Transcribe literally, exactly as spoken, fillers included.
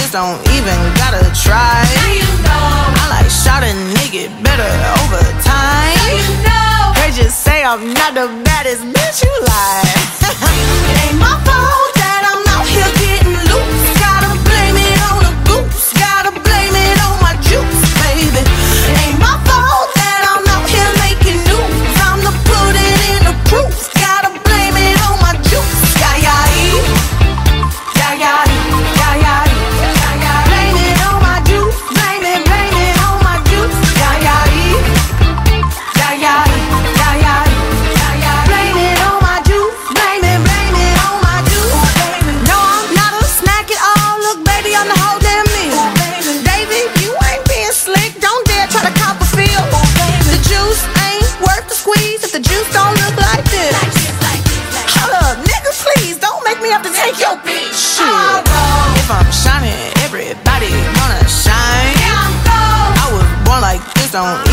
this, don't even gotta try. Now you know. I like shot a nigga better over time. Now you know. They just say I'm not the baddest bitch, you lie. It ain't my fault that I'm out here getting loose. Gotta blame it on the goose. Gotta blame it on my juice, baby. It ain't my fault that I'm out here making news. I'm the put it in the proof. Gotta blame it on my juice. Yeah, yeah, yeah, yeah, yeah, yeah, yeah. Blame it on my juice. Blame it, blame it on my juice. Yeah, yeah, yeah, yeah, yeah, yeah, yeah. Blame it on my juice. Blame it, blame it on my juice. No, I'm not a snack at all. Look, baby, I'm the whole damn meal. David, you ain't being slick. Don't dare try to cop a feel. The juice ain't worth the squeeze if the juice don't look like this. Hold up, nigga, please don't make me have to take your bitch. Shit. If I'm shining, everybody gonna shine. I was born like this, don't